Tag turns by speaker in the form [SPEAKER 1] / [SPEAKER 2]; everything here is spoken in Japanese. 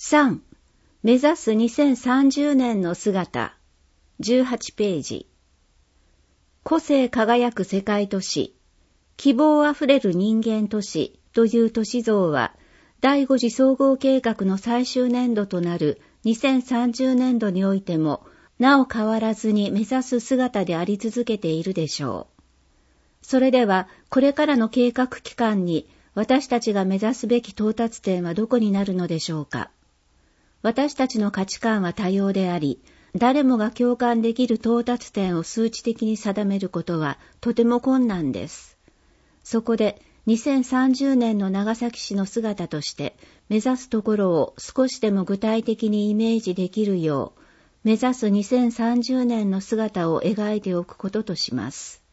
[SPEAKER 1] 3. 目指す2030年の姿。18ページ。個性輝く世界都市、希望あふれる人間都市という都市像は、第5次総合計画の最終年度となる2030年度においても、なお変わらずに目指す姿であり続けているでしょう。それでは、これからの計画期間に私たちが目指すべき到達点はどこになるのでしょうか。私たちの価値観は多様であり、誰もが共感できる到達点を数値的に定めることはとても困難です。そこで2030年の長崎市の姿として目指すところを少しでも具体的にイメージできるよう、目指す2030年の姿を描いておくこととします。